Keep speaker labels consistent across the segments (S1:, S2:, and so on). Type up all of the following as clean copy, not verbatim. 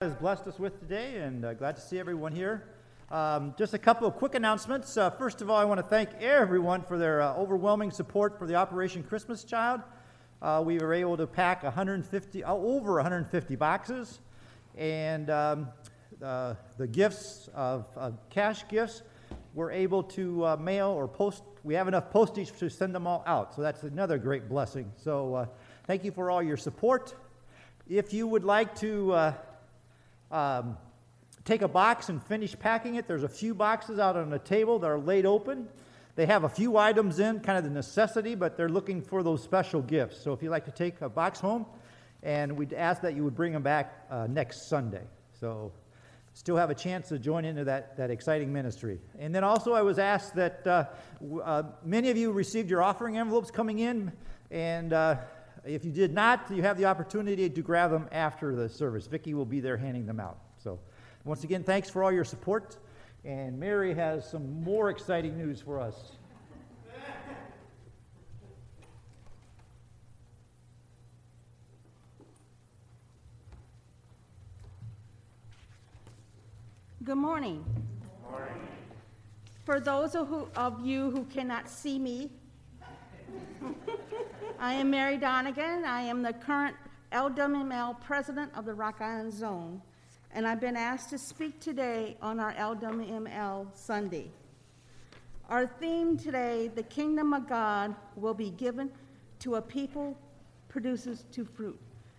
S1: Has blessed us with today, and glad to see everyone here. Just a couple of quick announcements. First of all, I want to thank everyone for their overwhelming support for the Operation Christmas Child. We were able to pack over 150 boxes, and the gifts of cash gifts we're able to mail or post. We have enough postage to send them all out, so that's another great blessing. So thank you for all your support. If you would like to take a box and finish packing it, there's a few boxes out on the table that are laid open. They have a few items in, kind of the necessity, but they're looking for those special gifts. So if you'd like to take a box home, and we'd ask that you would bring them back next Sunday. So still have a chance to join into that exciting ministry. And then also I was asked that many of you received your offering envelopes coming in, and if you did not, you have the opportunity to grab them after the service. Vicki will be there handing them out. So once again, thanks for all your support. And Mary has some more exciting news for us.
S2: Good morning.
S1: Good morning.
S2: For those of you who cannot see me, I am Mary Donegan. I am the current LWML president of the Rock Island Zone, and I've been asked to speak today on our LWML Sunday. Our theme today, the kingdom of God will be given to a people produces to fruit.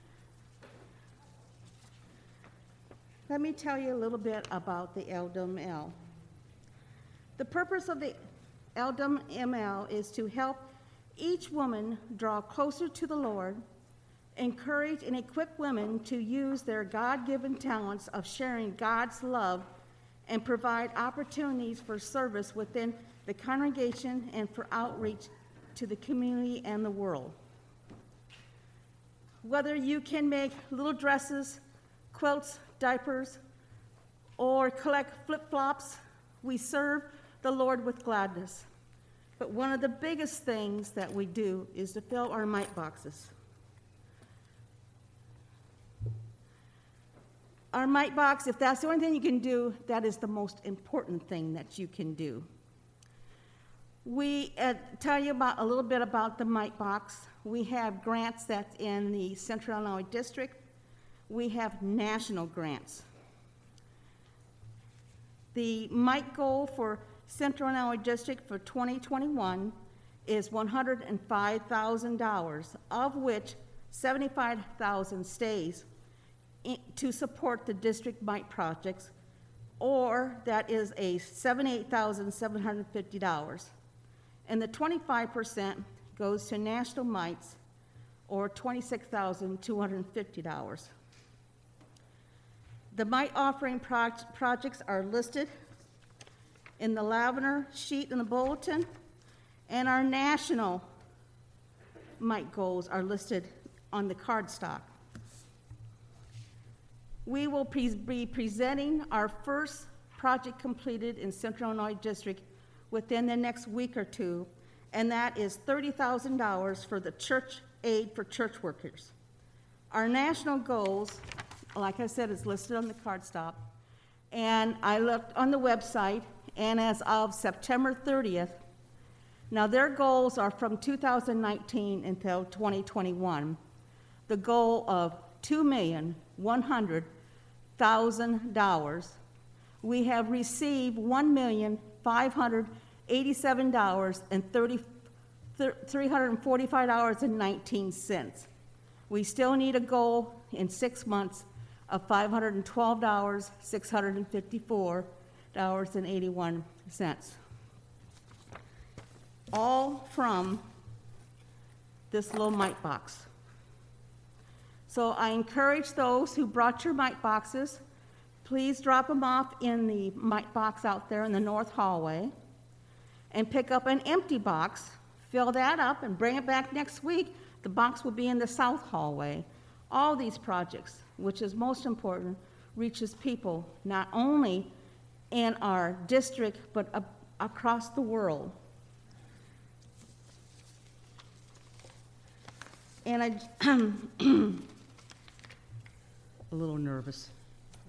S2: Let me tell you a little bit about the LWML. The purpose of the LWML is to help each woman draw closer to the Lord, encourage and equip women to use their God-given talents of sharing God's love, and provide opportunities for service within the congregation and for outreach to the community and the world. Whether you can make little dresses, quilts, diapers, or collect flip-flops, we serve the Lord with gladness. But one of the biggest things that we do is to fill our mite boxes. Our mite box, if that's the only thing you can do, that is the most important thing that you can do. We tell you about a little bit about the mite box. We have grants that's in the Central Illinois District. We have national grants. The mite goal for Central Illinois District for 2021 is $105,000, of which $75,000 stays to support the district mite projects, or that is a $78,750. And the 25% goes to national mites, or $26,250. The mite offering projects are listed in the Lavender sheet in the bulletin, and our national mite goals are listed on the cardstock. We will be presenting our first project completed in Central Illinois District within the next week or two, and that is $30,000 for the church aid for church workers. Our national goals, like I said, is listed on the cardstock, and I looked on the website, and as of September 30th, now their goals are from 2019 until 2021, the goal of $2,100,000. We have received $1,587,345.19. We still need a goal in 6 months of $512,654.81, all from this little mite box. So I encourage those who brought your mite boxes, please drop them off in the mite box out there in the north hallway, and pick up an empty box, fill that up, and bring it back next week. The box will be in the south hallway. All these projects, which is most important, reaches people not only in our district, but across the world. And a little nervous.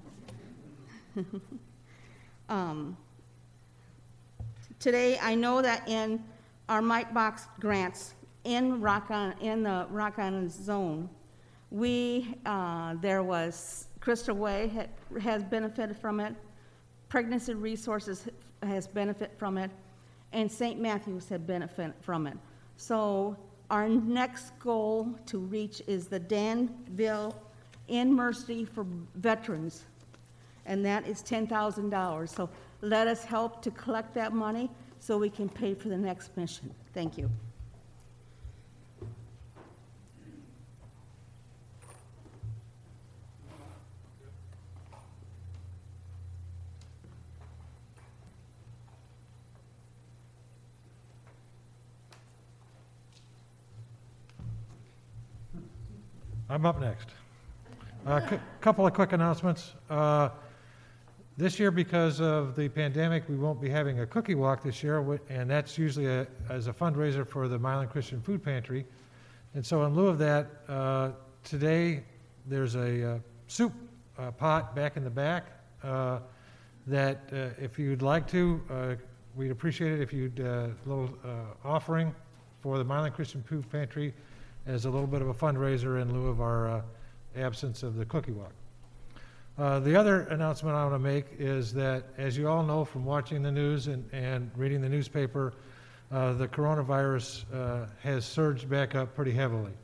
S2: Today, I know that in our Mike Box grants in the Rock Island zone, there was Crystal Way has benefited from it, Pregnancy Resources has benefited from it, and St. Matthew's had benefited from it. So our next goal to reach is the Danville in Mercy for Veterans, and that is $10,000. So let us help to collect that money so we can pay for the next mission. Thank you.
S3: I'm up next. Couple of quick announcements. This year, because of the pandemic, we won't be having a cookie walk this year, and that's usually as a fundraiser for the Milan Christian Food Pantry. And so in lieu of that, today there's a soup pot back in the back that if you'd like to, we'd appreciate it if you'd little offering for the Milan Christian Food Pantry as a little bit of a fundraiser in lieu of our absence of the cookie walk. The other announcement I want to make is that, as you all know from watching the news and reading the newspaper, the coronavirus has surged back up pretty heavily.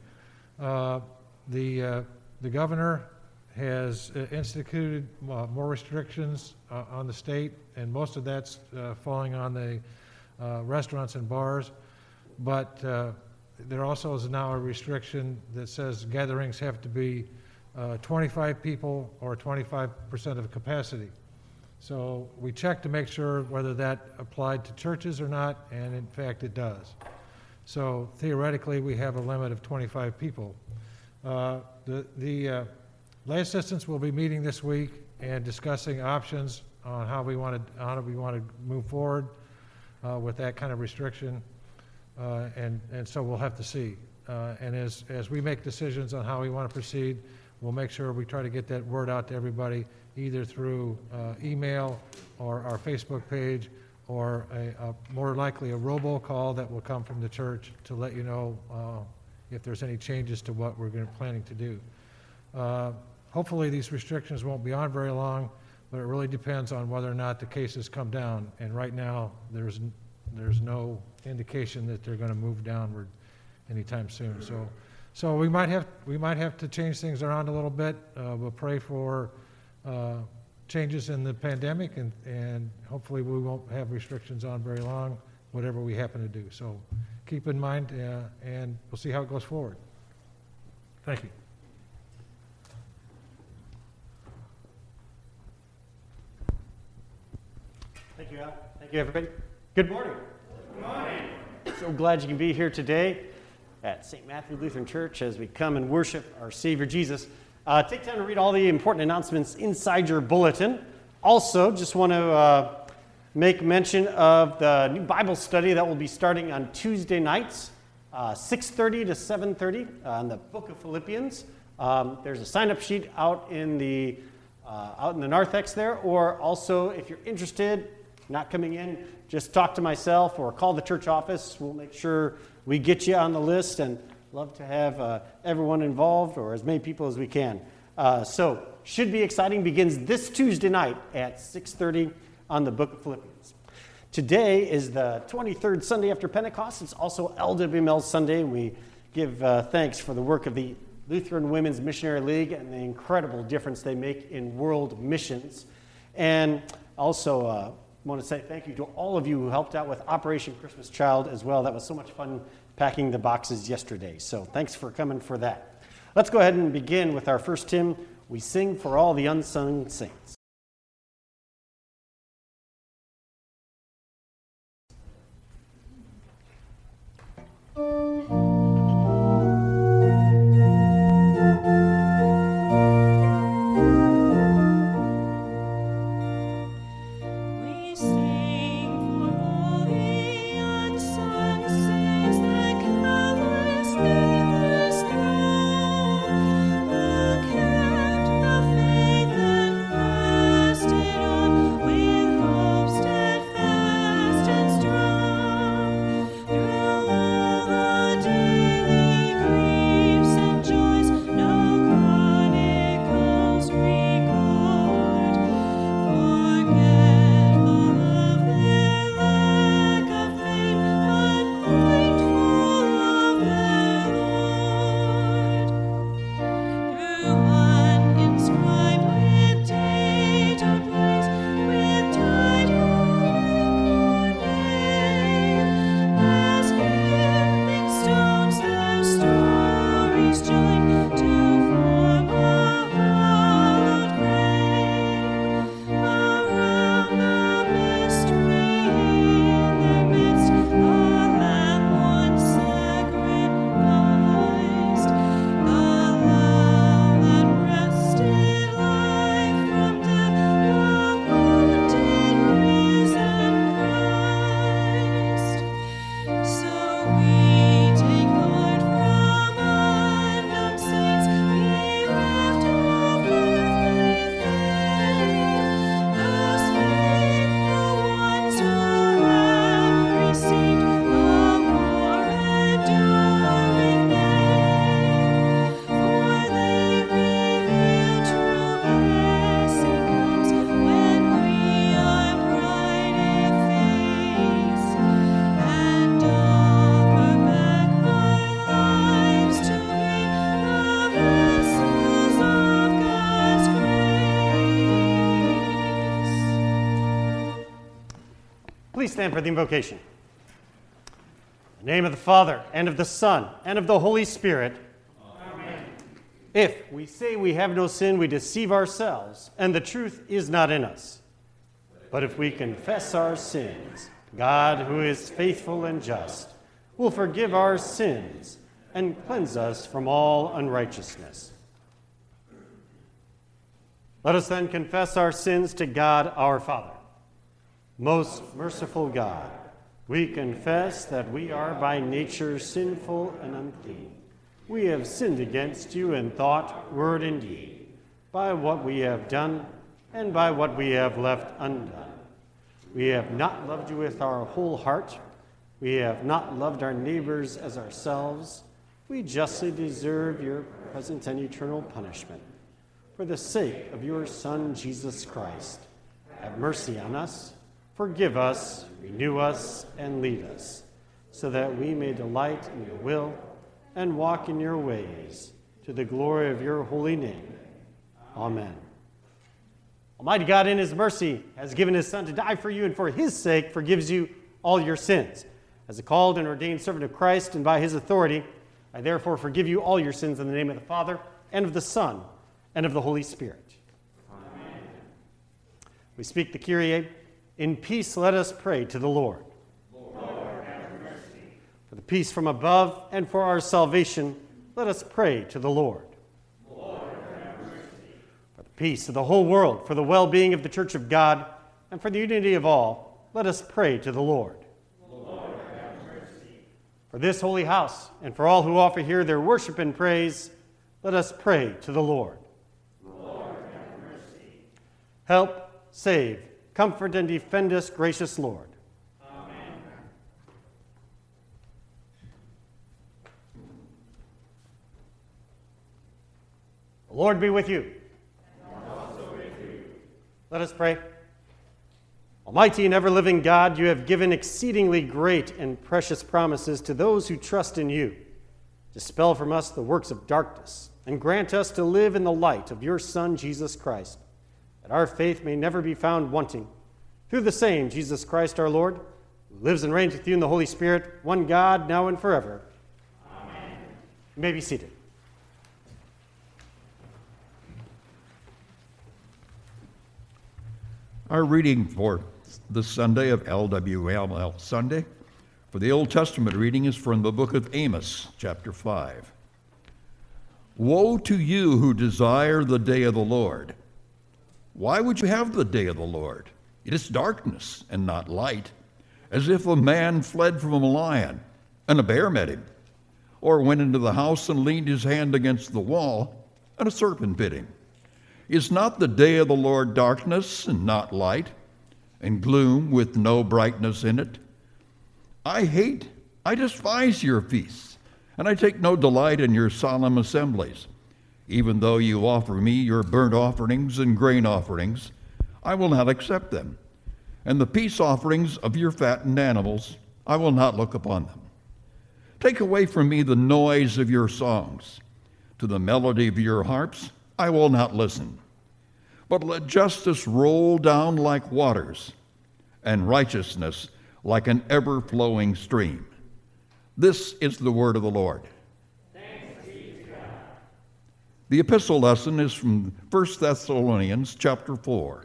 S3: The governor has instituted more restrictions on the state, and most of that's falling on the restaurants and bars. But there also is now a restriction that says gatherings have to be 25 people or 25% of capacity. So we checked to make sure whether that applied to churches or not, and in fact it does. So theoretically, we have a limit of 25 people. The lay assistants will be meeting this week and discussing options on how we want to move forward with that kind of restriction. And so we'll have to see. And as we make decisions on how we want to proceed, we'll make sure we try to get that word out to everybody, either through email or our Facebook page, or more likely a robocall that will come from the church to let you know if there's any changes to what we're planning to do. Hopefully these restrictions won't be on very long, but it really depends on whether or not the cases come down. And right now, there's no indication that they're going to move downward anytime soon. So we might have to change things around a little bit. We'll pray for changes in the pandemic, and hopefully we won't have restrictions on very long, whatever we happen to do. So keep in mind, and we'll see how it goes forward. Thank you.
S4: Thank you, Al. Thank you, everybody. Good morning. Good morning. So glad you can be here today at St. Matthew Lutheran Church as we come and worship our Savior Jesus. Take time to read all the important announcements inside your bulletin. Also, just want to make mention of the new Bible study that will be starting on Tuesday nights, 6:30 to 7:30 on the Book of Philippians. There's a sign-up sheet out in the narthex there, or also if you're interested, not coming in, just talk to myself or call the church office. We'll make sure we get you on the list, and love to have everyone involved, or as many people as we can. So should be exciting. Begins this Tuesday night at 6:30 on the Book of Philippians. Today is the 23rd Sunday after Pentecost. It's also LWML Sunday. We give thanks for the work of the Lutheran Women's Missionary League and the incredible difference they make in world missions. And also want to say thank you to all of you who helped out with Operation Christmas Child as well. That was so much fun packing the boxes yesterday. So thanks for coming for that. Let's go ahead and begin with our first hymn, We Sing for All the Unsung Saints.
S5: Still
S4: Please stand for the invocation. In the name of the Father, and of the Son, and of the Holy Spirit. Amen. If we say we have no sin, we deceive ourselves, and the truth is not in us. But if we confess our sins, God, who is faithful and just, will forgive our sins and cleanse us from all unrighteousness. Let us then confess our sins to God our Father. Most merciful God, we confess that we are by nature sinful and unclean. We have sinned against you in thought, word, and deed, by what we have done and by what we have left undone. We have not loved you with our whole heart. We have not loved our neighbors as ourselves. We justly deserve your present and eternal punishment. For the sake of your Son, Jesus Christ, have mercy on us, forgive us, renew us, and lead us, so that we may delight in your will and walk in your ways, to the glory of your holy name. Amen. Almighty God, in his mercy, has given his Son to die for you, and for his sake forgives you all your sins. As a called and ordained servant of Christ, and by his authority, I therefore forgive you all your sins in the name of the Father, and of the Son, and of the Holy Spirit. Amen. We speak the Kyrie. In peace let us pray to the Lord.
S5: Lord, have mercy.
S4: For the peace from above and for our salvation, let us pray to the Lord.
S5: Lord, have mercy.
S4: For the peace of the whole world, for the well-being of the Church of God, and for the unity of all, let us pray to the Lord.
S5: Lord, have mercy.
S4: For this holy house, and for all who offer here their worship and praise, let us pray to the Lord.
S5: Lord, have mercy.
S4: Help, save, comfort, and defend us, gracious Lord.
S5: Amen.
S4: The Lord be with you.
S5: And also with you.
S4: Let us pray. Almighty and ever-living God, you have given exceedingly great and precious promises to those who trust in you. Dispel from us the works of darkness, and grant us to live in the light of your Son, Jesus Christ, that our faith may never be found wanting. Through the same Jesus Christ our Lord, who lives and reigns with you in the Holy Spirit, one God, now and forever.
S5: Amen.
S4: You may be seated.
S6: Our reading for this Sunday of LWML Sunday for the Old Testament reading is from the book of Amos, chapter 5. Woe to you who desire the day of the Lord. Why would you have the day of the Lord? It is darkness and not light, as if a man fled from a lion and a bear met him, or went into the house and leaned his hand against the wall and a serpent bit him. Is not the day of the Lord darkness and not light, and gloom with no brightness in it? I despise your feasts, and I take no delight in your solemn assemblies. Even though you offer me your burnt offerings and grain offerings, I will not accept them. And the peace offerings of your fattened animals, I will not look upon them. Take away from me the noise of your songs. To the melody of your harps, I will not listen. But let justice roll down like waters, and righteousness like an ever-flowing stream. This is the word of the Lord.
S5: Thanks be to God.
S6: The epistle lesson is from 1 Thessalonians chapter 4.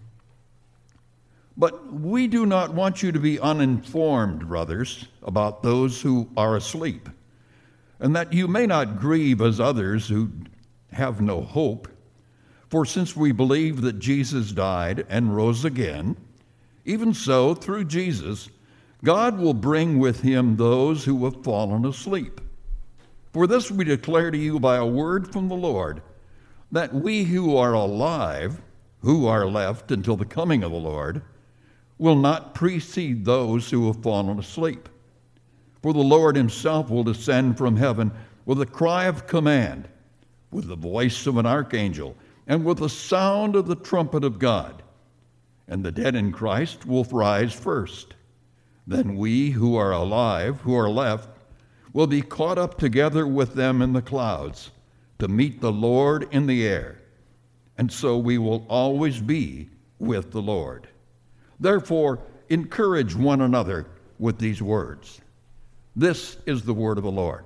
S6: But we do not want you to be uninformed, brothers, about those who are asleep, and that you may not grieve as others who have no hope. For since we believe that Jesus died and rose again, even so, through Jesus, God will bring with him those who have fallen asleep. For this we declare to you by a word from the Lord, that we who are alive, who are left until the coming of the Lord, will not precede those who have fallen asleep. For the Lord himself will descend from heaven with a cry of command, with the voice of an archangel, and with the sound of the trumpet of God. And the dead in Christ will rise first. Then we who are alive, who are left, will be caught up together with them in the clouds to meet the Lord in the air. And so we will always be with the Lord. Therefore, encourage one another with these words. This is the word of the Lord.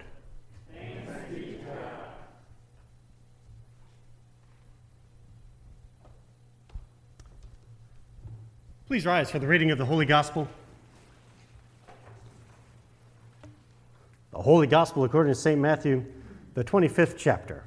S4: Please rise for the reading of the Holy Gospel. The Holy Gospel according to St. Matthew, the 25th chapter.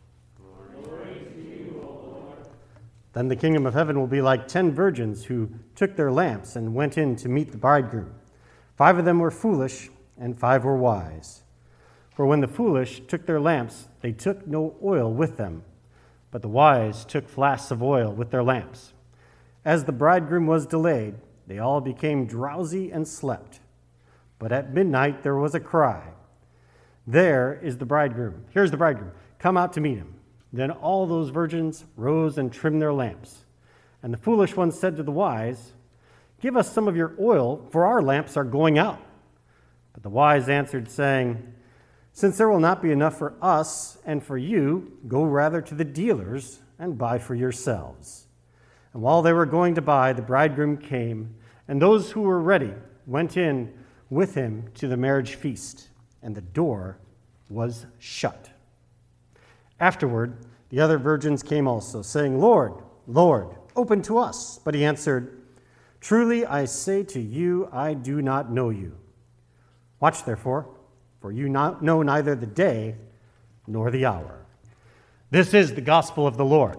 S4: Then the kingdom of heaven will be like 10 virgins who took their lamps and went in to meet the bridegroom. 5 of them were foolish, and 5 were wise. For when the foolish took their lamps, they took no oil with them, but the wise took flasks of oil with their lamps. As the bridegroom was delayed, they all became drowsy and slept. But at midnight there was a cry, "There is the bridegroom. Here's the bridegroom. Come out to meet him." Then all those virgins rose and trimmed their lamps. And the foolish ones said to the wise, "Give us some of your oil, for our lamps are going out." But the wise answered, saying, "Since there will not be enough for us and for you, go rather to the dealers and buy for yourselves." And while they were going to buy, the bridegroom came, and those who were ready went in with him to the marriage feast, and the door was shut. Afterward, the other virgins came also, saying, "Lord, Lord, open to us." But he answered, "Truly I say to you, I do not know you. Watch therefore, for you know neither the day nor the hour." This is the gospel of the Lord.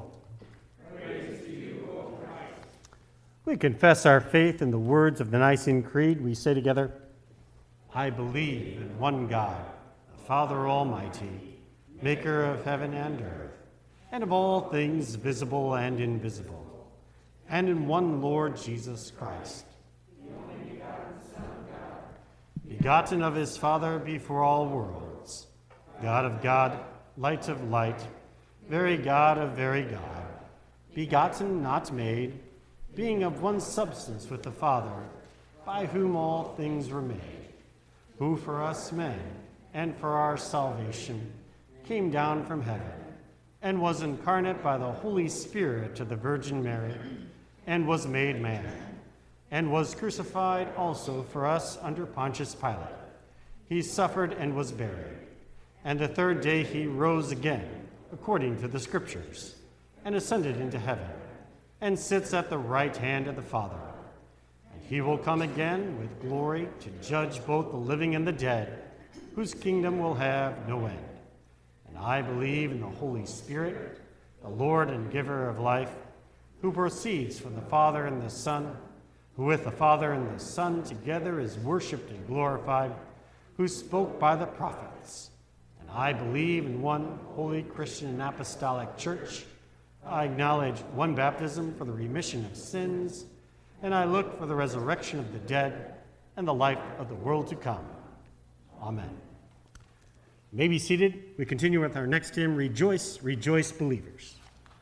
S4: We confess our faith in the words of the Nicene Creed. We say together, "I believe in one God, the Father Almighty, maker of heaven and earth, and of all things visible and invisible, and in one Lord Jesus Christ, the only begotten Son of God, begotten of his Father before all worlds, God of God, light of light, very God of very God, begotten, not made, being of one substance with the Father, by whom all things were made, who for us men and for our salvation came down from heaven, and was incarnate by the Holy Spirit to the Virgin Mary, and was made man, and was crucified also for us under Pontius Pilate. He suffered and was buried, and the third day he rose again, according to the Scriptures, and ascended into heaven, and sits at the right hand of the Father. And he will come again with glory to judge both the living and the dead, whose kingdom will have no end. And I believe in the Holy Spirit, the Lord and giver of life, who proceeds from the Father and the Son, who with the Father and the Son together is worshipped and glorified, who spoke by the prophets. And I believe in one holy Christian and apostolic church. I acknowledge one baptism for the remission of sins, and I look for the resurrection of the dead and the life of the world to come. Amen. You may be seated. We continue with our next hymn, "Rejoice, Rejoice, Believers."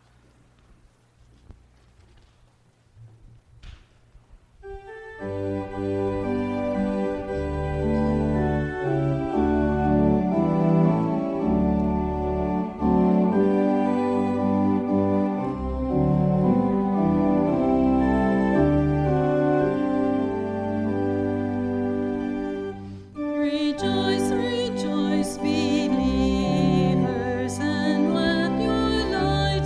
S7: Rejoice, rejoice, believers, and let your light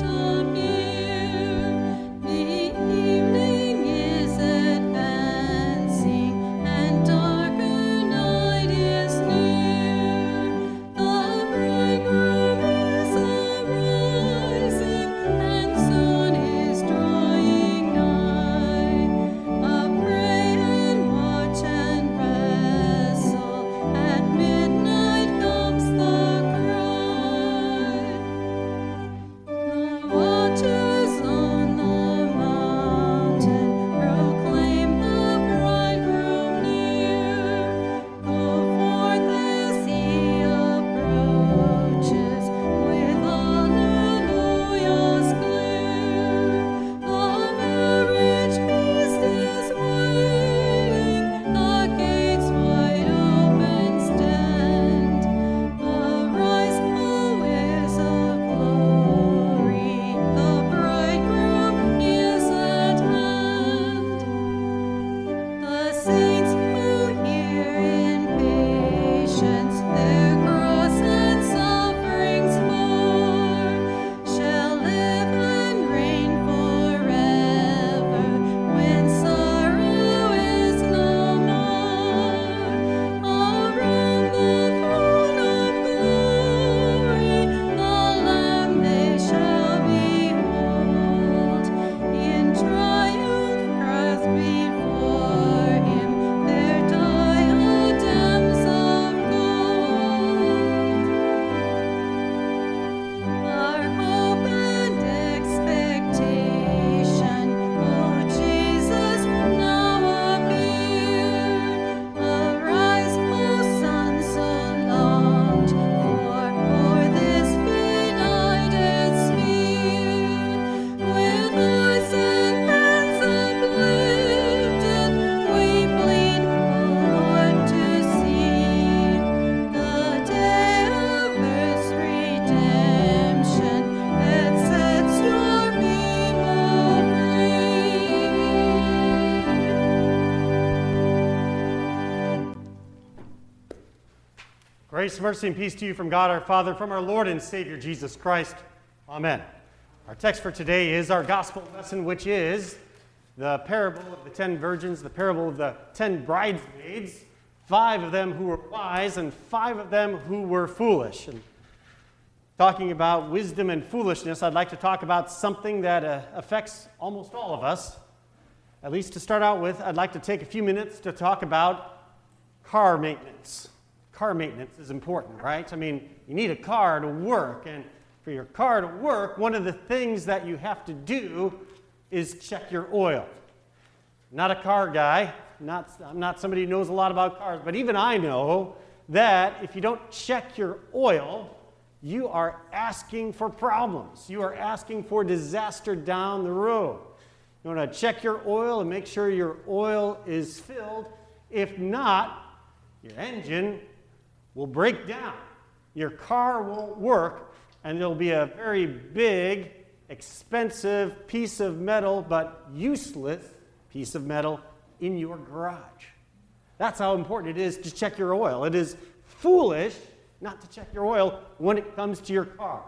S4: Grace, mercy, and peace to you from God our Father, from our Lord and Savior Jesus Christ. Amen. Our text for today is our gospel lesson, which is the parable of the 10 virgins, the parable of the 10 bridesmaids, 5 of them who were wise and 5 of them who were foolish. And talking about wisdom and foolishness, I'd like to talk about something that affects almost all of us. At least to start out with, I'd like to take a few minutes to talk about car maintenance. Car maintenance is important, right? I mean, you need a car to work, and for your car to work, one of the things that you have to do is check your oil. Not a car guy, I'm not somebody who knows a lot about cars, but even I know that if you don't check your oil, you are asking for problems. You are asking for disaster down the road. You want to check your oil and make sure your oil is filled. If not, your engine will break down. Your car won't work, and there'll be a very big, expensive piece of metal, but useless piece of metal in your garage. That's how important it is to check your oil. It is foolish not to check your oil when it comes to your car.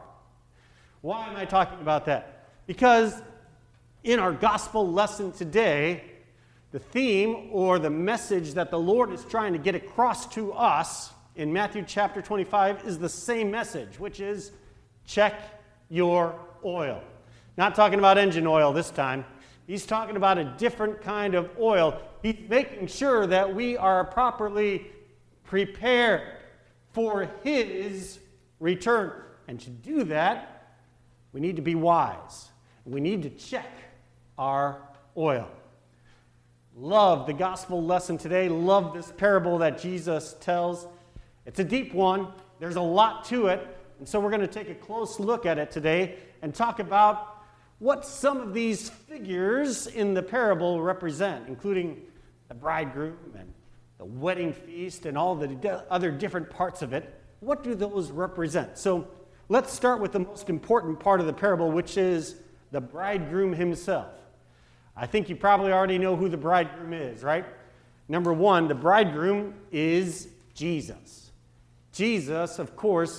S4: Why am I talking about that? Because in our gospel lesson today, the theme or the message that the Lord is trying to get across to us in Matthew chapter 25 is the same message, which is check your oil. Not talking about engine oil this time. He's talking about a different kind of oil. He's making sure that we are properly prepared for His return. And to do that, we need to be wise. We need to check our oil. Love the gospel lesson today. Love this parable that Jesus tells. It's a deep one. There's a lot to it. And so we're going to take a close look at it today and talk about what some of these figures in the parable represent, including the bridegroom and the wedding feast and all the other different parts of it. What do those represent? So let's start with the most important part of the parable, which is the bridegroom himself. I think you probably already know who the bridegroom is, right? Number one, the bridegroom is Jesus. Jesus, of course,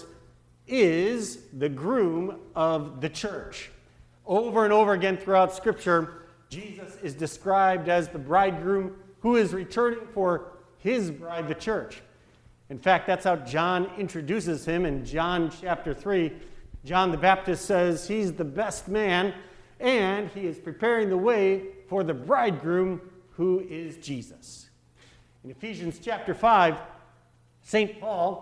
S4: is the groom of the church. Over and over again throughout Scripture, Jesus is described as the bridegroom who is returning for his bride, the church. In fact, that's how John introduces him in John chapter 3. John the Baptist says he's the best man, and he is preparing the way for the bridegroom who is Jesus. In Ephesians chapter 5, St.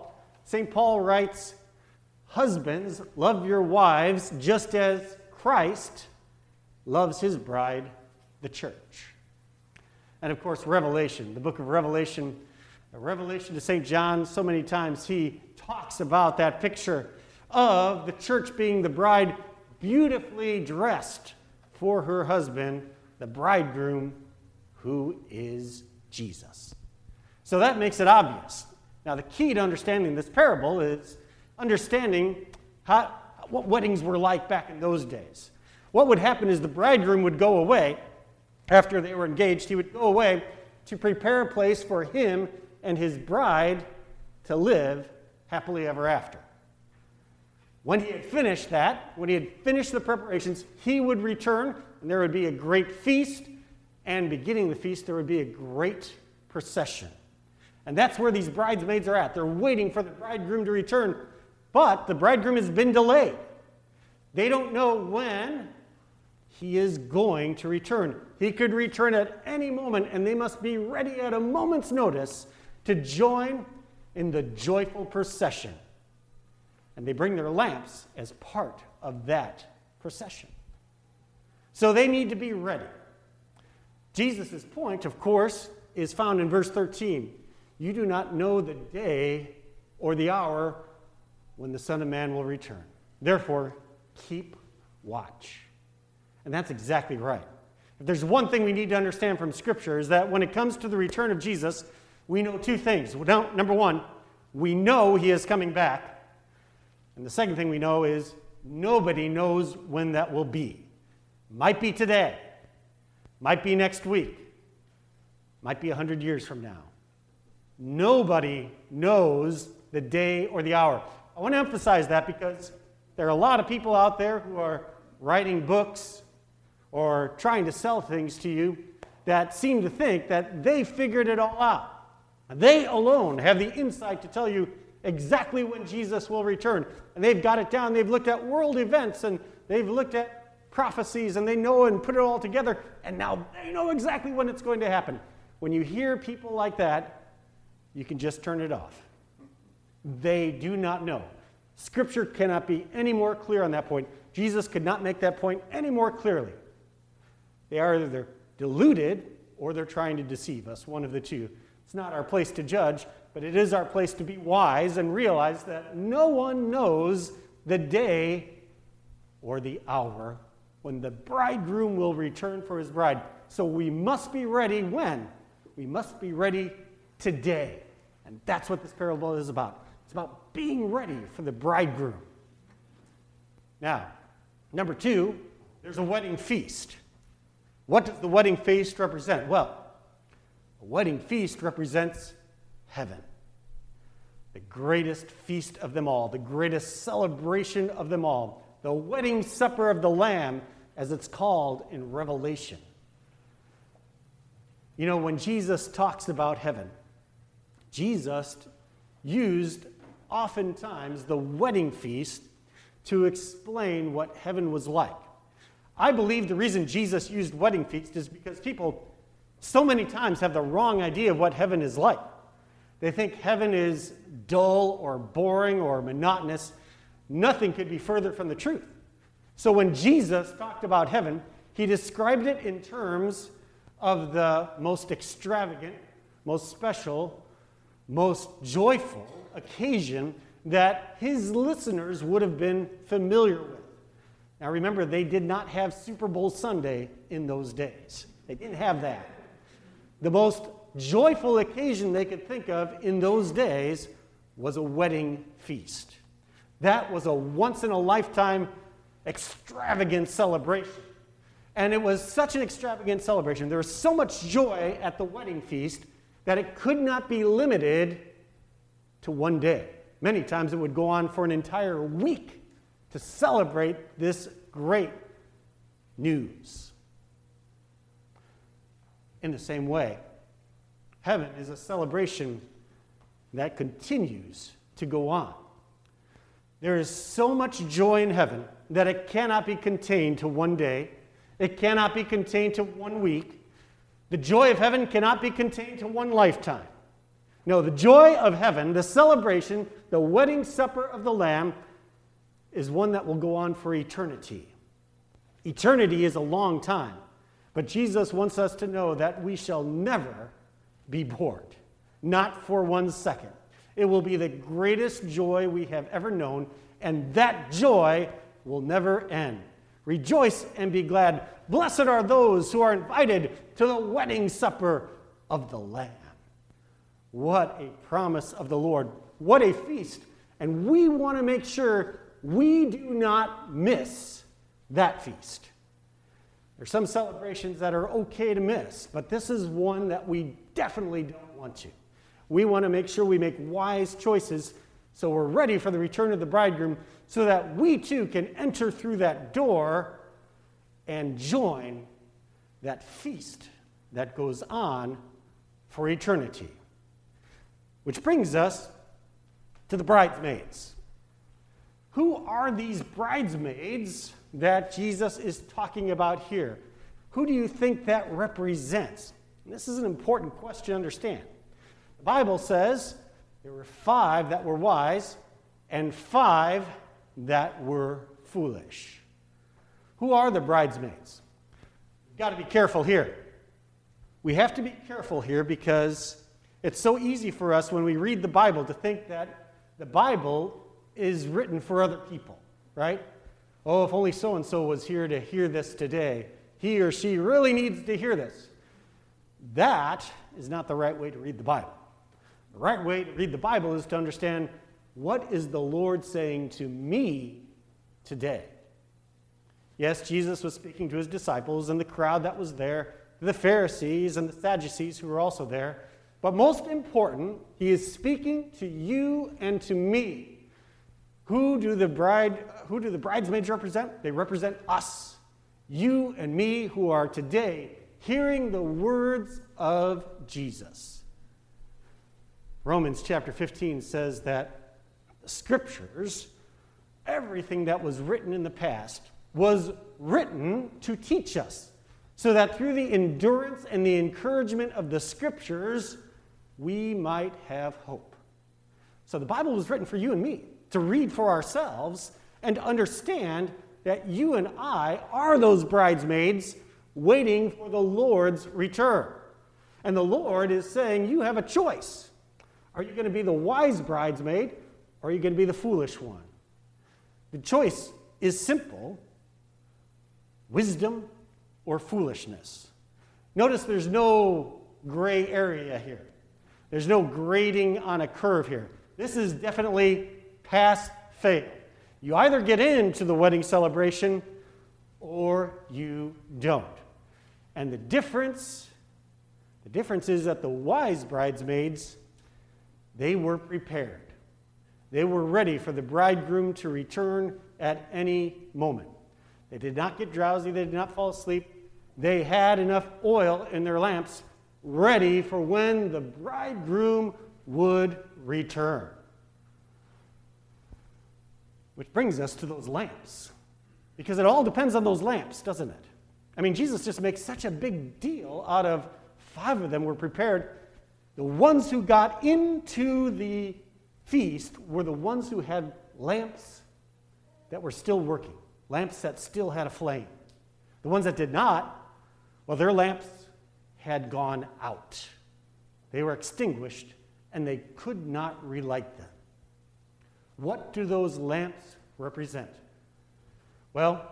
S4: Paul writes, "Husbands, love your wives just as Christ loves his bride, the church." And of course, Revelation, the book of Revelation, Revelation to St. John, so many times he talks about that picture of the church being the bride beautifully dressed for her husband, the bridegroom, who is Jesus. So that makes it obvious. Now, the key to understanding this parable is understanding what weddings were like back in those days. What would happen is the bridegroom would go away after they were engaged. He would go away to prepare a place for him and his bride to live happily ever after. When he had finished that, when he had finished the preparations, he would return, and there would be a great feast, and beginning the feast, there would be a great procession. And that's where these bridesmaids are at. They're waiting for the bridegroom to return, but the bridegroom has been delayed. They don't know when he is going to return. He could return at any moment, and they must be ready at a moment's notice to join in the joyful procession. And they bring their lamps as part of that procession. So they need to be ready. Jesus' point, of course, is found in verse 13. You do not know the day or the hour when the Son of Man will return. Therefore, keep watch. And that's exactly right. If there's one thing we need to understand from Scripture is that when it comes to the return of Jesus, we know two things. Number one, we know he is coming back. And the second thing we know is nobody knows when that will be. Might be today. Might be next week. Might be 100 years from now. Nobody knows the day or the hour. I want to emphasize that because there are a lot of people out there who are writing books or trying to sell things to you that seem to think that they figured it all out. They alone have the insight to tell you exactly when Jesus will return. And they've got it down. They've looked at world events and they've looked at prophecies and they know and put it all together. And now they know exactly when it's going to happen. When you hear people like that, you can just turn it off. They do not know. Scripture cannot be any more clear on that point. Jesus could not make that point any more clearly. They are either deluded or they're trying to deceive us, one of the two. It's not our place to judge, but it is our place to be wise and realize that no one knows the day or the hour when the bridegroom will return for his bride. So we must be ready when? We must be ready today. And that's what this parable is about. It's about being ready for the bridegroom. Now, number 2, there's a wedding feast. What does the wedding feast represent? Well, a wedding feast represents heaven. The greatest feast of them all, the greatest celebration of them all, the wedding supper of the Lamb, as it's called in Revelation. You know, when Jesus talks about heaven, Jesus used oftentimes the wedding feast to explain what heaven was like. I believe the reason Jesus used wedding feast is because people so many times have the wrong idea of what heaven is like. They think heaven is dull or boring or monotonous. Nothing could be further from the truth. So when Jesus talked about heaven, he described it in terms of the most extravagant, most special, most joyful occasion that his listeners would have been familiar with. Now remember, they did not have Super Bowl Sunday in those days. They didn't have that. The most joyful occasion they could think of in those days was a wedding feast. That was a once-in-a-lifetime extravagant celebration. And it was such an extravagant celebration. There was so much joy at the wedding feast that it could not be limited to one day. Many times it would go on for an entire week to celebrate this great news. In the same way, heaven is a celebration that continues to go on. There is so much joy in heaven that it cannot be contained to one day. It cannot be contained to 1 week. The joy of heaven cannot be contained to one lifetime. No, the joy of heaven, the celebration, the wedding supper of the Lamb, is one that will go on for eternity. Eternity is a long time, but Jesus wants us to know that we shall never be bored, not for 1 second. It will be the greatest joy we have ever known, and that joy will never end. Rejoice and be glad. Blessed are those who are invited to the wedding supper of the Lamb. What a promise of the Lord. What a feast. And we want to make sure we do not miss that feast. There are some celebrations that are okay to miss, but this is one that we definitely don't want to. We want to make sure we make wise choices so we're ready for the return of the bridegroom so that we too can enter through that door and join that feast that goes on for eternity. Which brings us to the bridesmaids. Who are these bridesmaids that Jesus is talking about here? Who do you think that represents? And this is an important question to understand. The Bible says there were 5 that were wise and 5 that were foolish. Who are the bridesmaids? We've got to be careful here. We have to be careful here because it's so easy for us when we read the Bible to think that the Bible is written for other people, right? Oh, if only so-and-so was here to hear this today. He or she really needs to hear this. That is not the right way to read the Bible. The right way to read the Bible is to understand, what is the Lord saying to me today? Yes, Jesus was speaking to his disciples and the crowd that was there, the Pharisees and the Sadducees who were also there. But most important, he is speaking to you and to me. Who do the bridesmaids represent? They represent us, you and me, who are today hearing the words of Jesus. Romans chapter 15 says that the scriptures, everything that was written in the past, was written to teach us, so that through the endurance and the encouragement of the scriptures, we might have hope. So the Bible was written for you and me to read for ourselves and to understand that you and I are those bridesmaids waiting for the Lord's return. And the Lord is saying, you have a choice. Are you going to be the wise bridesmaid, or are you going to be the foolish one? The choice is simple: wisdom or foolishness. Notice there's no gray area here. There's no grading on a curve here. This is definitely pass, fail. You either get into the wedding celebration or you don't. And the difference is that the wise bridesmaids, they were prepared. They were ready for the bridegroom to return at any moment. They did not get drowsy. They did not fall asleep. They had enough oil in their lamps ready for when the bridegroom would return. Which brings us to those lamps. Because it all depends on those lamps, doesn't it? I mean, Jesus just makes such a big deal out of 5 of them were prepared. The ones who got into the feast were the ones who had lamps that were still working, lamps that still had a flame. The ones that did not, well, their lamps had gone out. They were extinguished, and they could not relight them. What do those lamps represent? Well,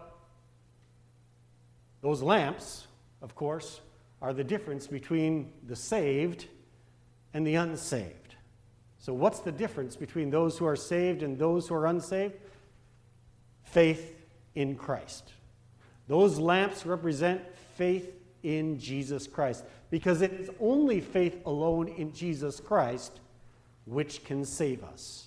S4: those lamps, of course, are the difference between the saved and the unsaved. So what's the difference between those who are saved and those who are unsaved? Faith in Christ. Those lamps represent faith in Jesus Christ, because it is only faith alone in Jesus Christ which can save us.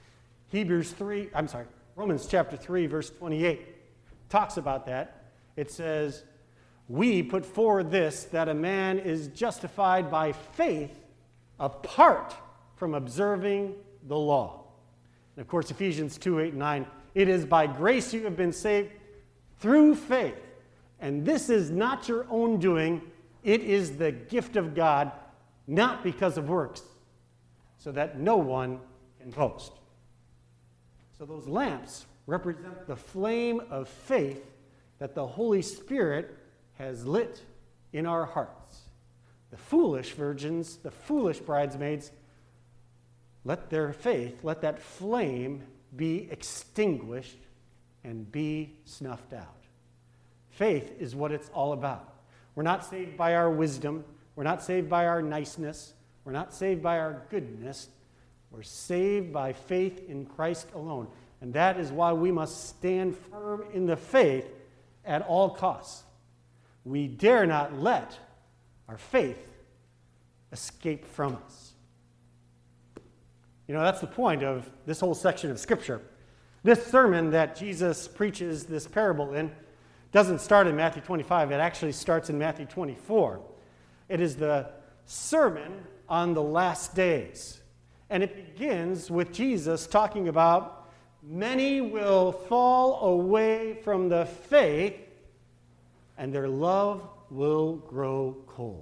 S4: Romans chapter 3, verse 28 talks about that. It says, we put forward this, that a man is justified by faith apart from observing the law. And of course, Ephesians 2, 8, and 9, it is by grace you have been saved through faith. And this is not your own doing. It is the gift of God, not because of works, so that no one can boast. So those lamps represent the flame of faith that the Holy Spirit has lit in our hearts. The foolish virgins, the foolish bridesmaids, let their faith, let that flame be extinguished and be snuffed out. Faith is what it's all about. We're not saved by our wisdom. We're not saved by our niceness. We're not saved by our goodness. We're saved by faith in Christ alone. And that is why we must stand firm in the faith at all costs. We dare not let our faith escape from us. You know, that's the point of this whole section of Scripture. This sermon that Jesus preaches this parable in doesn't start in Matthew 25. It actually starts in Matthew 24. It is the sermon on the last days. And it begins with Jesus talking about many will fall away from the faith and their love will grow cold.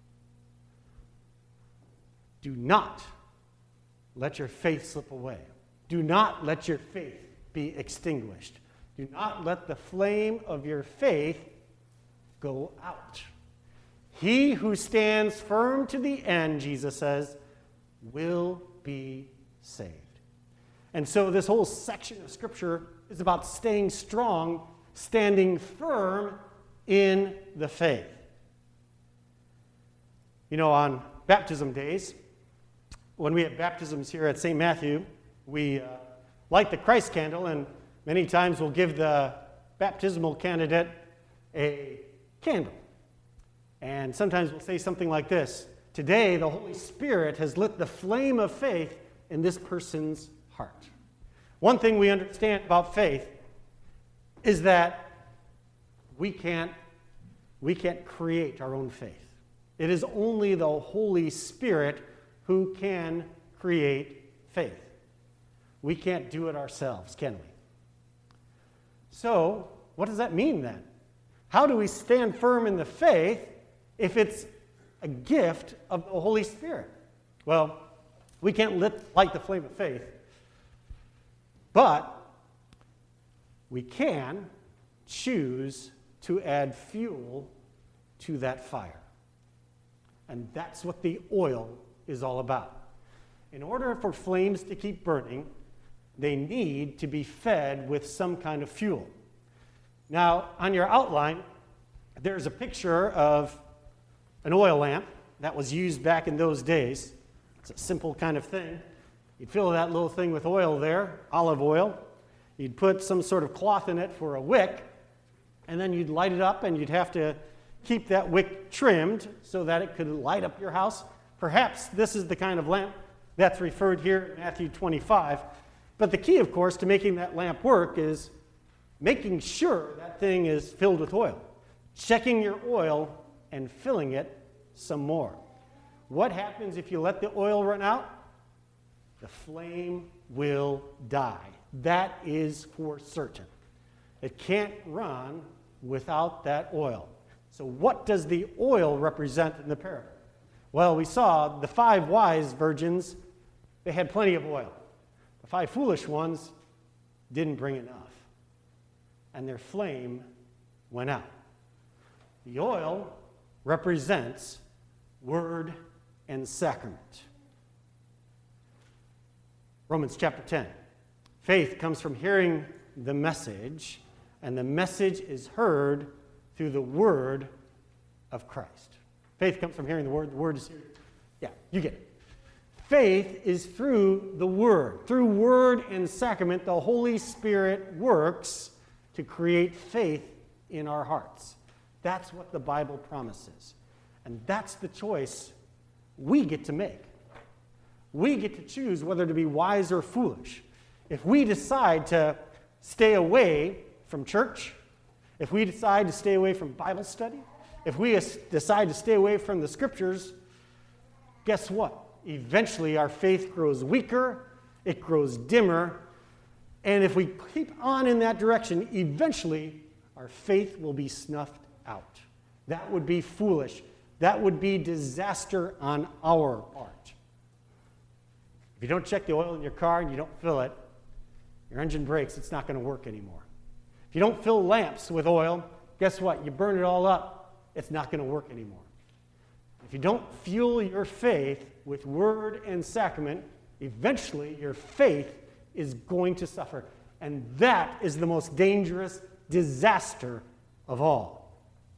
S4: Do not let your faith slip away. Do not let your faith be extinguished. Do not let the flame of your faith go out. He who stands firm to the end, Jesus says, will be saved. And so this whole section of Scripture is about staying strong, standing firm in the faith. You know, on baptism days, when we have baptisms here at St. Matthew, we light the Christ candle, and many times we'll give the baptismal candidate a candle. And sometimes we'll say something like this: today the Holy Spirit has lit the flame of faith in this person's heart. One thing we understand about faith is that we can't create our own faith. It is only the Holy Spirit who can create faith. We can't do it ourselves, can we? So, what does that mean then? How do we stand firm in the faith if it's a gift of the Holy Spirit? Well, we can't light the flame of faith, but we can choose to add fuel to that fire. And that's what the oil is all about. In order for flames to keep burning, they need to be fed with some kind of fuel. Now, on your outline, there's a picture of an oil lamp that was used back in those days. It's a simple kind of thing. You'd fill that little thing with oil there, olive oil. You'd put some sort of cloth in it for a wick, and then you'd light it up, and you'd have to keep that wick trimmed so that it could light up your house. Perhaps this is the kind of lamp that's referred here in Matthew 25. But the key, of course, to making that lamp work is making sure that thing is filled with oil, checking your oil and filling it some more. What happens if you let the oil run out? The flame will die. That is for certain. It can't run without that oil. So what does the oil represent in the parable? Well, we saw the 5 wise virgins, they had plenty of oil. The 5 foolish ones didn't bring enough, and their flame went out. The oil represents word and sacrament. Romans chapter 10. Faith comes from hearing the message, and the message is heard through the word of Christ. Faith comes from hearing the word is here. Yeah, you get it. Faith is through the word. Through word and sacrament, the Holy Spirit works to create faith in our hearts. That's what the Bible promises. And that's the choice we get to make. We get to choose whether to be wise or foolish. If we decide to stay away from church, if we decide to stay away from Bible study, if we decide to stay away from the scriptures, guess what? Eventually our faith grows weaker, it grows dimmer, and if we keep on in that direction, eventually our faith will be snuffed out. That would be foolish. That would be disaster on our part. If you don't check the oil in your car and you don't fill it, your engine breaks, it's not going to work anymore. If you don't fill lamps with oil, guess what? You burn it all up, it's not going to work anymore. If you don't fuel your faith with word and sacrament, eventually your faith is going to suffer. And that is the most dangerous disaster of all.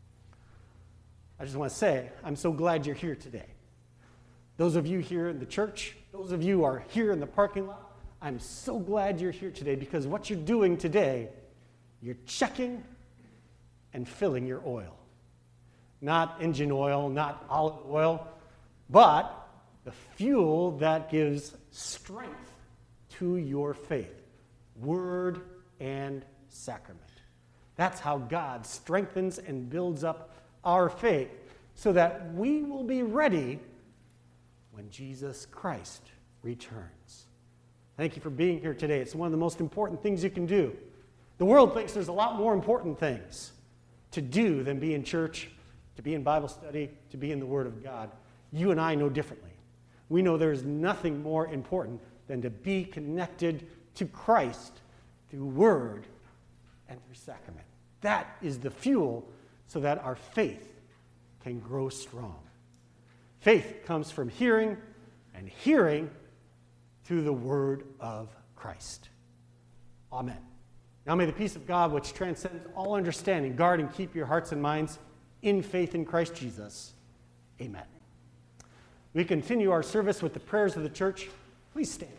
S4: I just want to say, I'm so glad you're here today. Those of you here in the church, those of you who are here in the parking lot, I'm so glad you're here today because what you're doing today, you're checking and filling your oil. Not engine oil, not olive oil, but the fuel that gives strength to your faith. Word and sacrament. That's how God strengthens and builds up our faith so that we will be ready when Jesus Christ returns. Thank you for being here today. It's one of the most important things you can do. The world thinks there's a lot more important things to do than be in church, to be in Bible study, to be in the Word of God. You and I know differently. We know there's nothing more important than to be connected to Christ through Word and through sacrament. That is the fuel so that our faith can grow strong. Faith comes from hearing, and hearing through the Word of Christ. Amen. Now may the peace of God, which transcends all understanding, guard and keep your hearts and minds in faith in Christ Jesus. Amen. We continue our service with the prayers of the church. Please stand.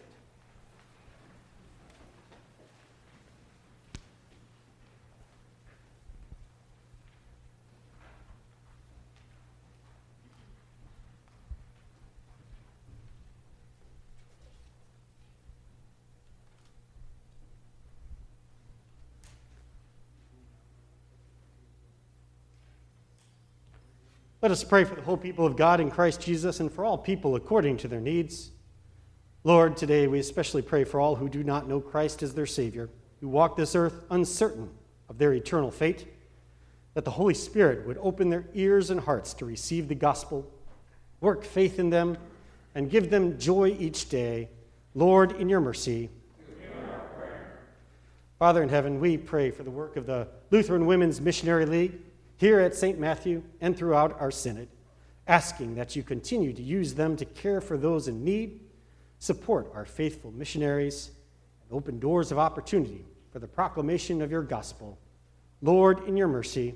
S4: Let us pray for the whole people of God in Christ Jesus and for all people according to their needs. Lord, today we especially pray for all who do not know Christ as their Savior, who walk this earth uncertain of their eternal fate, that the Holy Spirit would open their ears and hearts to receive the gospel, work faith in them, and give them joy each day. Lord, in your mercy. Father in heaven, we pray for the work of the Lutheran Women's Missionary League here at St. Matthew and throughout our synod, asking that you continue to use them to care for those in need, support our faithful missionaries, and open doors of opportunity for the proclamation of your gospel. Lord, in your mercy.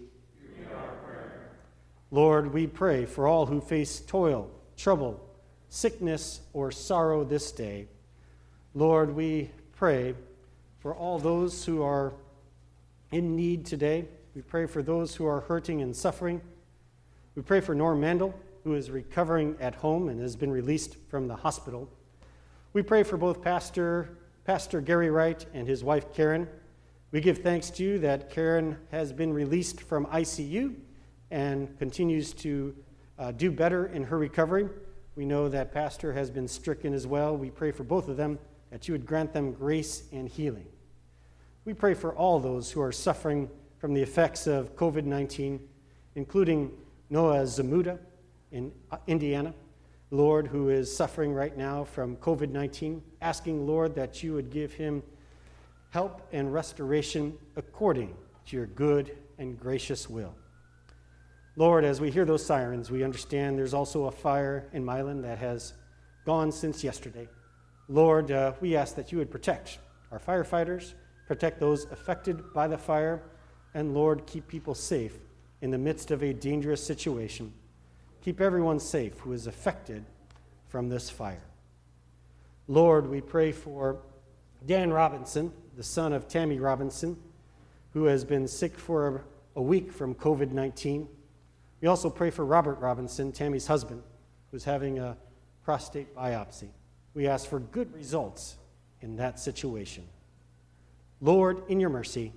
S4: Lord, we pray for all who face toil, trouble, sickness, or sorrow this day. Lord, we pray for all those who are in need today. We pray for those who are hurting and suffering. We pray for Norm Mandel, who is recovering at home and has been released from the hospital. We pray for both Pastor Gary Wright and his wife Karen. We give thanks to you that Karen has been released from ICU and continues to do better in her recovery. We know that Pastor has been stricken as well. We pray for both of them that you would grant them grace and healing. We pray for all those who are suffering from the effects of COVID-19, including Noah Zamuda in Indiana, Lord, who is suffering right now from COVID-19, asking, Lord, that you would give him help and restoration according to your good and gracious will. Lord, as we hear those sirens, we understand there's also a fire in Milan that has gone since yesterday. Lord, we ask that you would protect our firefighters, protect those affected by the fire, and Lord, keep people safe in the midst of a dangerous situation. Keep everyone safe who is affected from this fire. Lord, we pray for Dan Robinson, the son of Tammy Robinson, who has been sick for a week from COVID-19. We also pray for Robert Robinson, Tammy's husband, who's having a prostate biopsy. We ask for good results in that situation. Lord, in your mercy,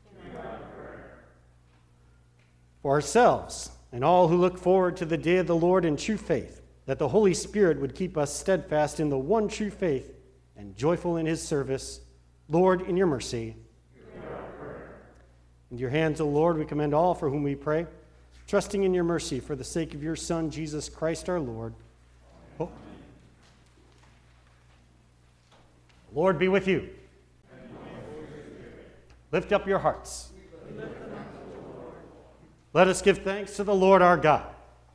S4: for ourselves and all who look forward to the day of the Lord in true faith, that the Holy Spirit would keep us steadfast in the one true faith and joyful in his service. Lord, in your mercy. Into your hands, O Lord, we commend all for whom we pray, trusting in your mercy for the sake of your Son, Jesus Christ our Lord. Oh. Lord be with you. Lift up your hearts. Let us give thanks to the Lord our God.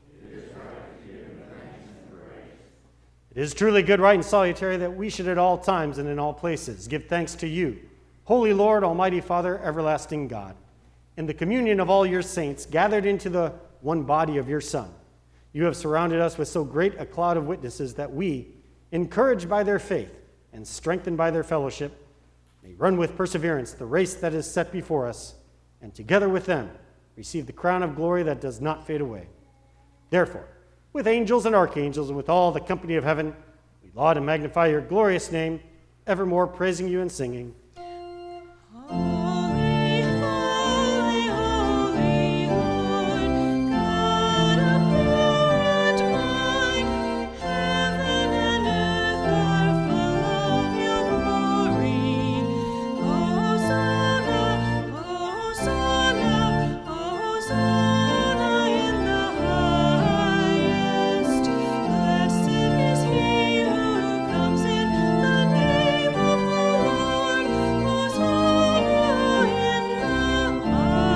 S4: It is truly good, right, and salutary that we should at all times and in all places give thanks to you, Holy Lord, Almighty Father, everlasting God, in the communion of all your saints gathered into the one body of your Son. You have surrounded us with so great a cloud of witnesses that we, encouraged by their faith and strengthened by their fellowship, may run with perseverance the race that is set before us, and together with them receive the crown of glory that does not fade away. Therefore, with angels and archangels and with all the company of heaven, we laud and magnify your glorious name, evermore praising you and singing.
S7: Holy, holy, holy Lord, God of power and might, heaven and earth are full of your glory. Hosanna, Hosanna, Hosanna in the highest. Blessed is he who comes in the name of the Lord. Hosanna in the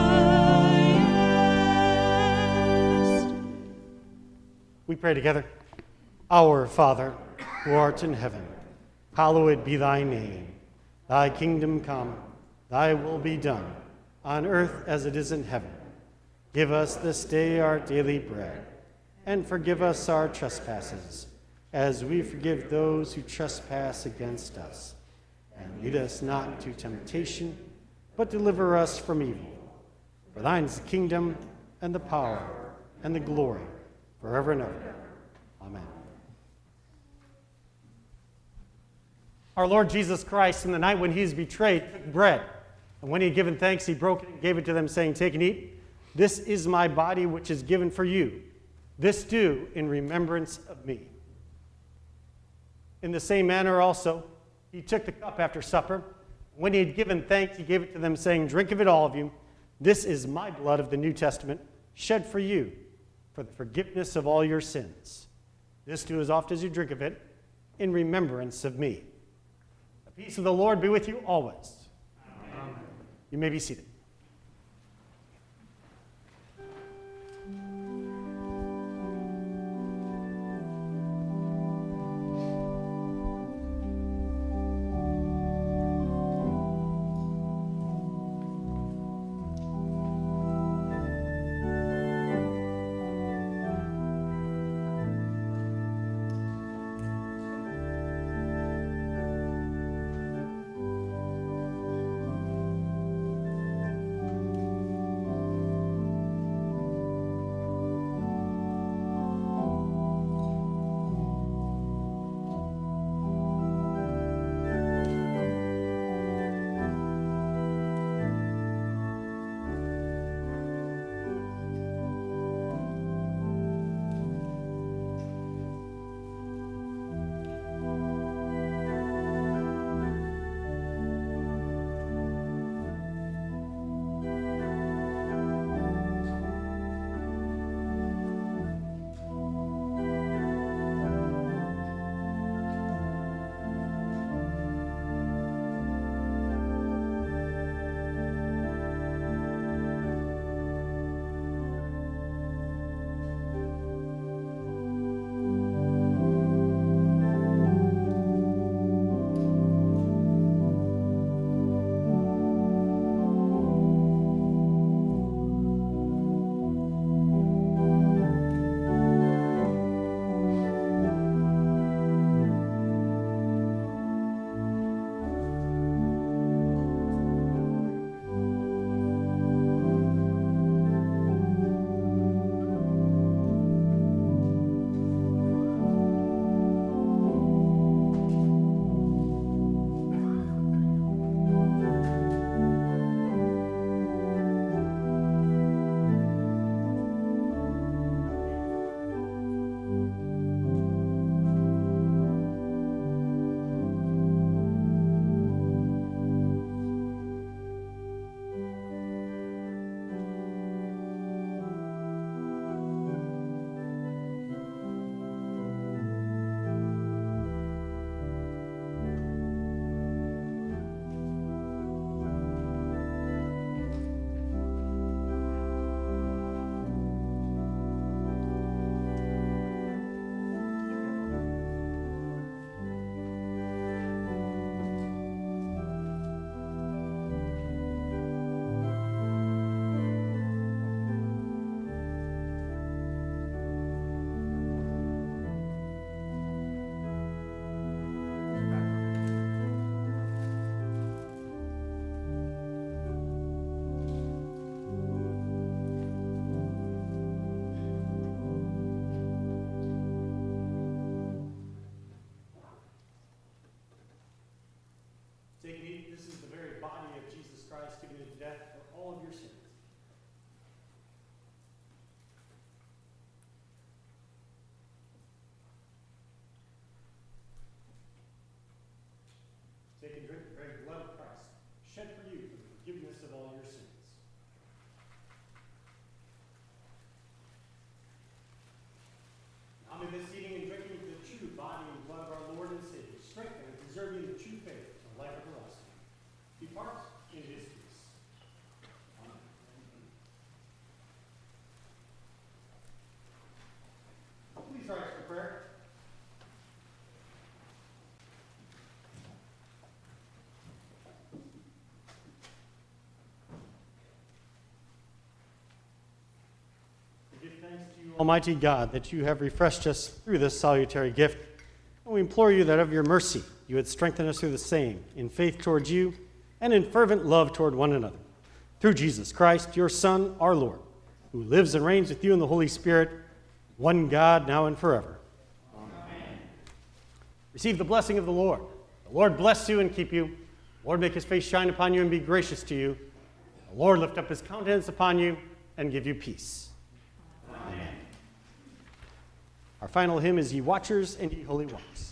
S7: highest.
S4: We pray together. Our Father, who art in heaven, hallowed be thy name. Thy kingdom come, thy will be done, on earth as it is in heaven. Give us this day our daily bread, and forgive us our trespasses, as we forgive those who trespass against us. And lead us not into temptation, but deliver us from evil. For thine is the kingdom, and the power, and the glory, forever and ever. Amen. Our Lord Jesus Christ, in the night when he is betrayed, took bread, and when he had given thanks, he broke it and gave it to them, saying, "Take and eat. This is my body, which is given for you. This do in remembrance of me. In the same manner also, he took the cup after supper. When he had given thanks, he gave it to them, saying, "Drink of it, all of you. This is my blood of the New Testament, shed for you for the forgiveness of all your sins. This do as oft as you drink of it in remembrance of me." The peace of the Lord be with you always. Amen. You may be seated. Take and eat. This is the very body of Jesus Christ given to death for all of your sins. Take and drink the very blood of Christ, shed for you for the forgiveness of all your sins. Now may this eating and drinking of the true body and blood of our Lord and Savior strengthen and preserve you in the true faith and life everlasting. Depart in his peace. Amen. Please rise for prayer. We give thanks to you, Almighty God, that you have refreshed us through this salutary gift. And we implore you that of your mercy you would strengthen us through the same, in faith towards you and in fervent love toward one another. Through Jesus Christ, your Son, our Lord, who lives and reigns with you in the Holy Spirit, one God, now and forever. Amen. Receive the blessing of the Lord. The Lord bless you and keep you. The Lord make his face shine upon you and be gracious to you. The Lord lift up his countenance upon you and give you peace. Amen. Our final hymn is Ye Watchers and Ye Holy Ones.